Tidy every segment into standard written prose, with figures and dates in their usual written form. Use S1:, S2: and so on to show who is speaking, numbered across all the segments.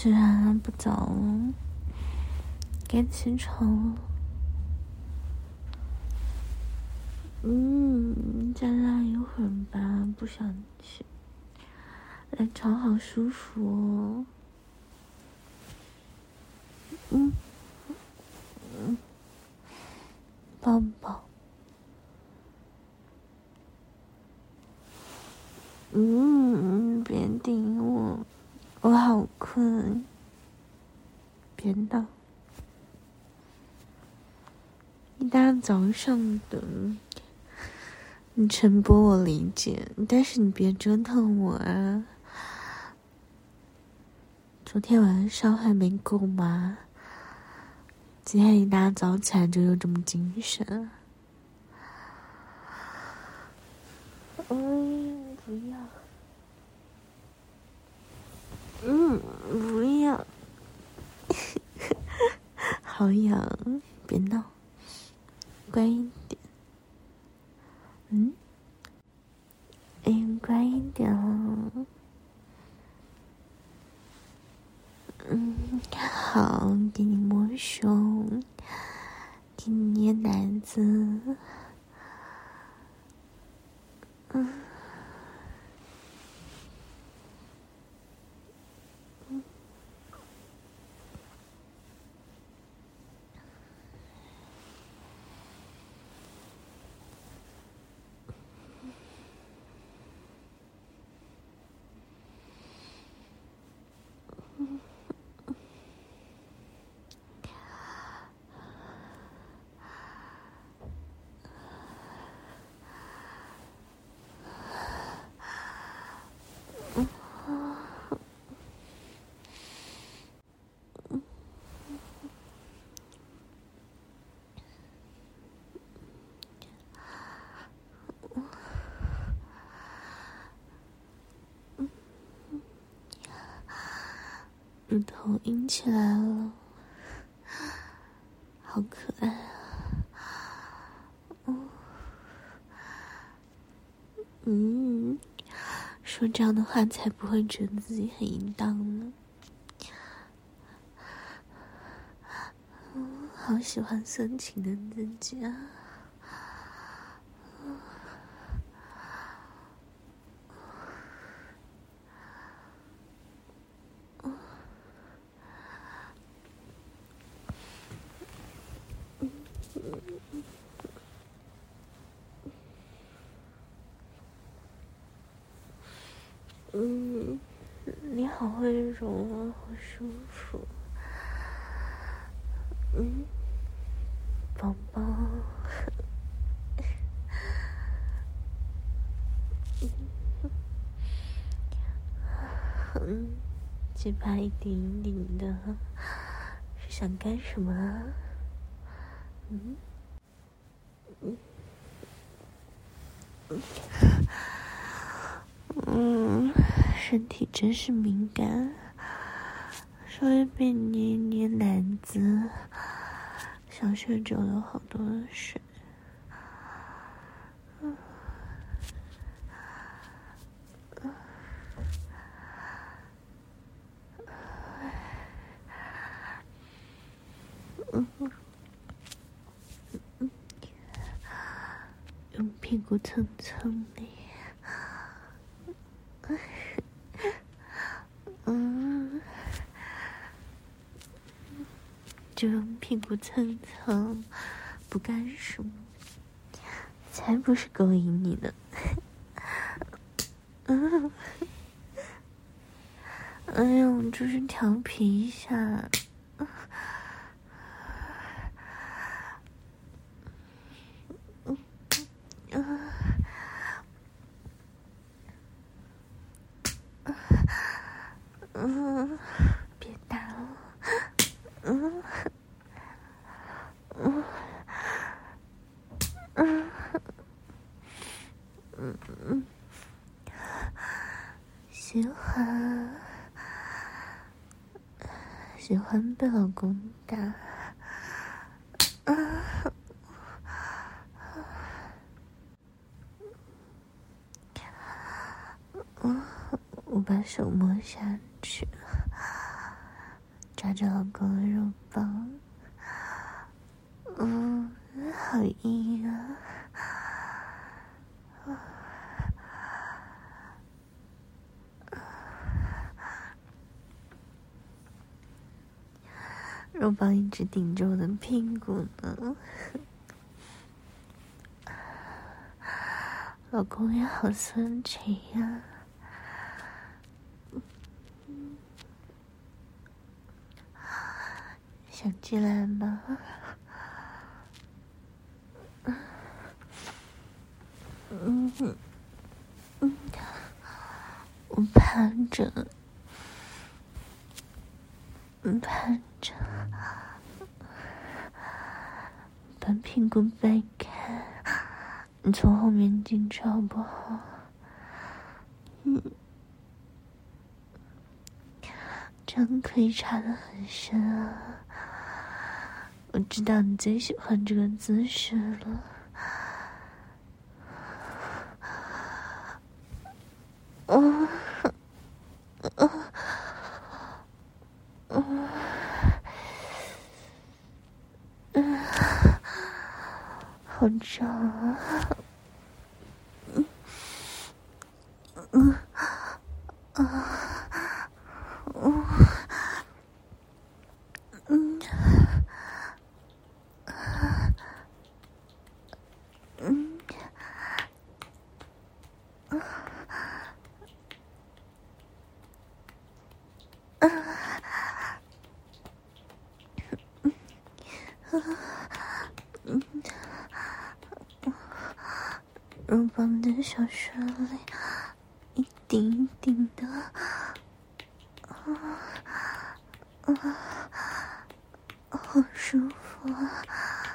S1: 是啊，不早了，该起床了。再赖一会儿吧，不想起。来床好舒服哦。抱抱。别顶我，我好困。别闹。一大早上的，你晨播我理解，但是你别折腾我啊。昨天晚上还没够吗？今天一大早起来就又这么精神。不要。不要。好痒，别闹，乖一点。乖一点了。好，给你摸胸，给你捏奶子。乳头硬起来了，好可爱啊！说这样的话才不会觉得自己很淫荡呢。好喜欢色情的自己啊！你好会揉啊，好舒服。宝宝。嘴巴一顶一顶的，是想干什么啊？身体真是敏感，稍微被捏捏奶子，小穴就流好多水。用屁股蹭蹭你。就用屁股蹭蹭，不干什么，才不是勾引你呢。哎呦，就是调皮一下。别打了。喜欢被老公打。我把手摸下去， 夹着老公的肉棒，好硬啊！肉棒一直顶着我的屁股呢，老公也好色情呀！想进来吗？我趴着，把屁股掰开，你从后面进去好不好？这样可以插得很深啊！我知道你最喜欢这个姿势了。好长啊！肉棒的小穴里一顶一顶的，好舒服啊！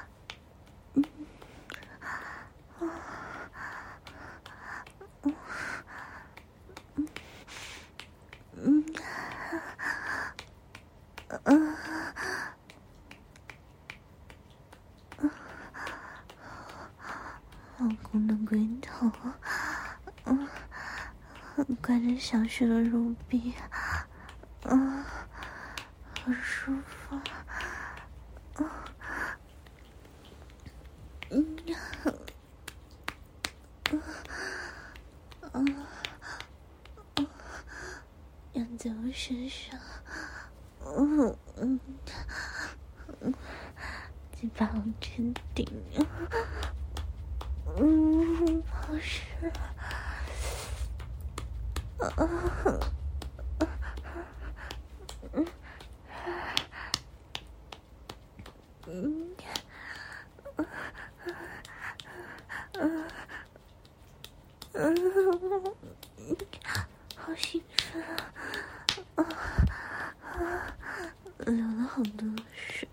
S1: 老公的龟头，挂着小穴的乳壁，好舒服。养在我身上，鸡巴往前顶，好湿。好兴奋啊！流了好多血。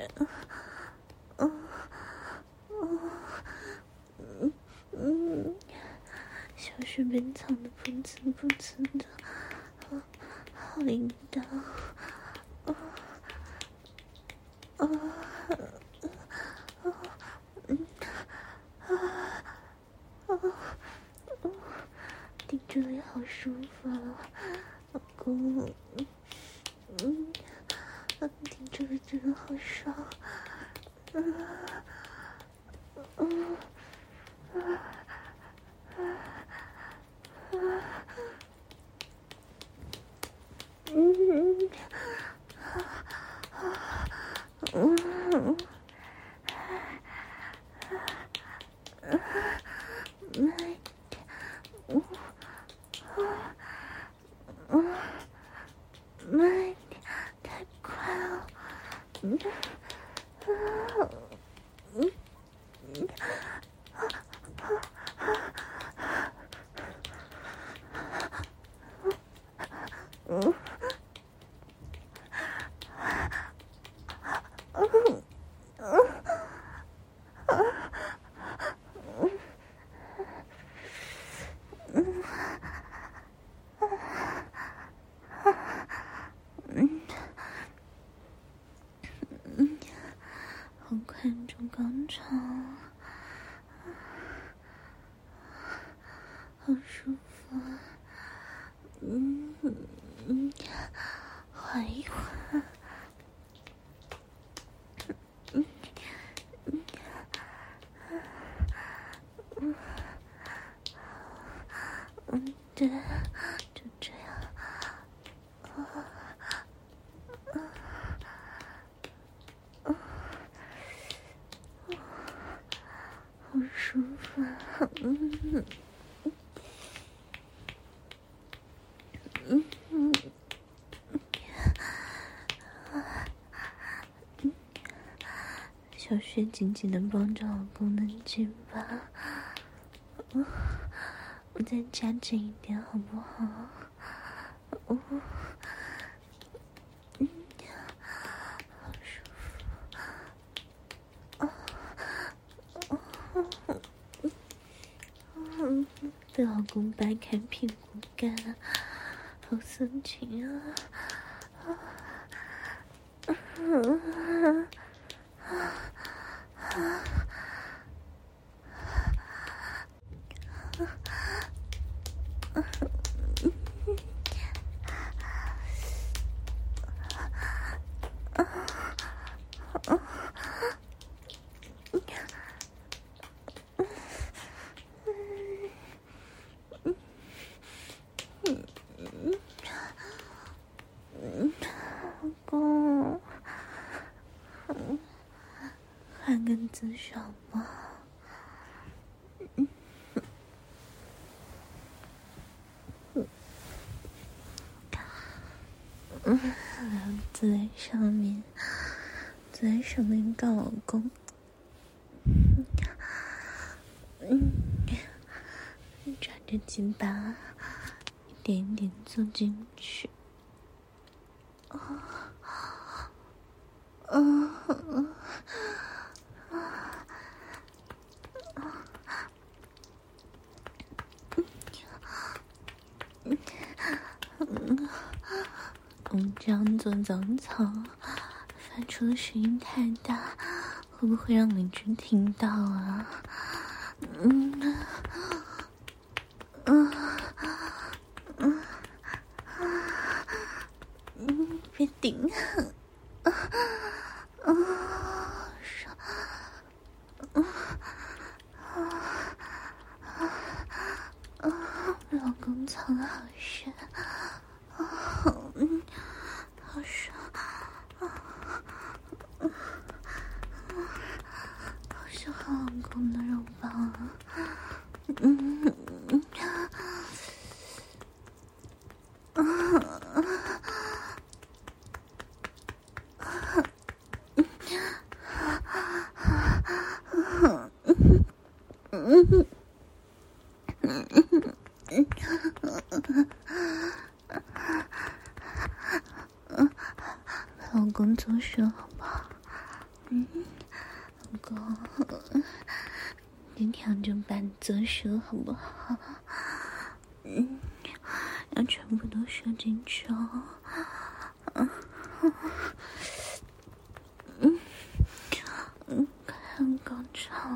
S1: 小穴被藏得不滋不滋的，好淫荡。顶这里好舒服啊，老公。顶这里真的好爽。太快了！好快就高潮，好舒服。缓一缓。 是，就这样。好舒服啊！小雪紧紧地抱着老公的肩膀，我再加紧一点好不好？好舒服。被老公掰开屁股干，好色情啊！换个姿势好吗？坐在上面，坐在上面告老公。抓着鸡巴，一点一点坐进去。这样做早操发出的声音太大，会不会让邻居听到啊？别顶！老公操的好深，好爽，好喜欢老公的肉棒啊！老公做事好不好？老公，今天就办做事好不好？要全部都射进去哦。看高潮。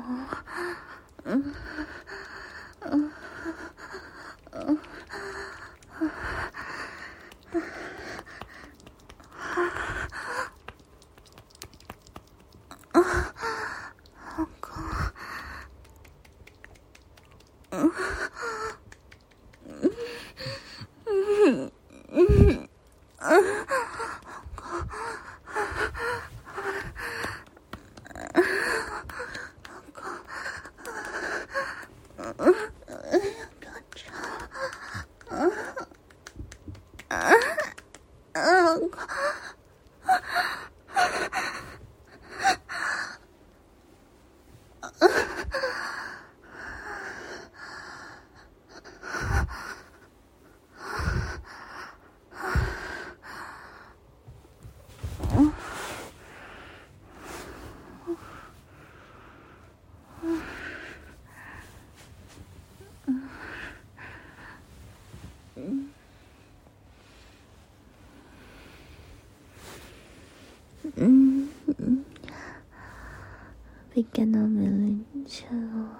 S1: 被干到没力气了。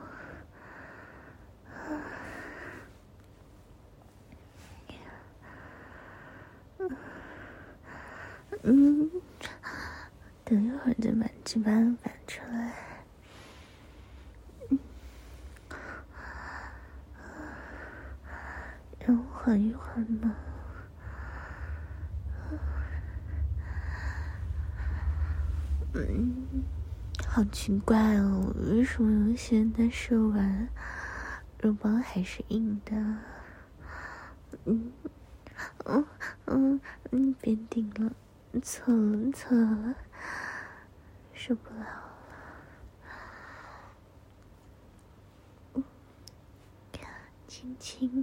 S1: 等一会儿再把鸡巴拔出来。 让我缓一缓嘛。好奇怪哦，为什么有些男生玩肉包还是硬的？别顶了，错了，受不了了。轻轻。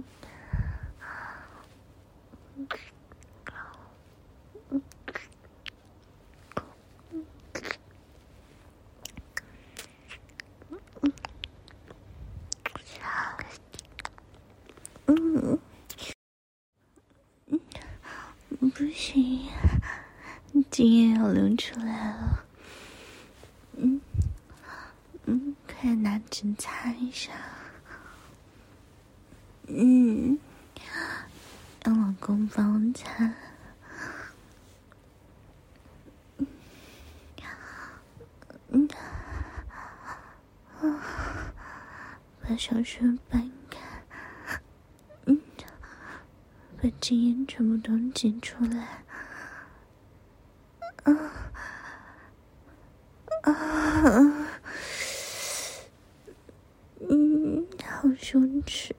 S1: 不行，精液要流出来了。快拿纸擦一下。让老公帮我擦。把小手掰开。把精液全部都挤出来。好羞耻。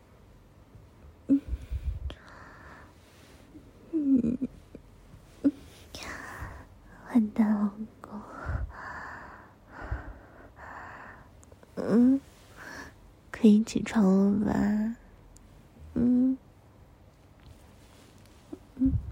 S1: 坏蛋老公。可以起床了吧？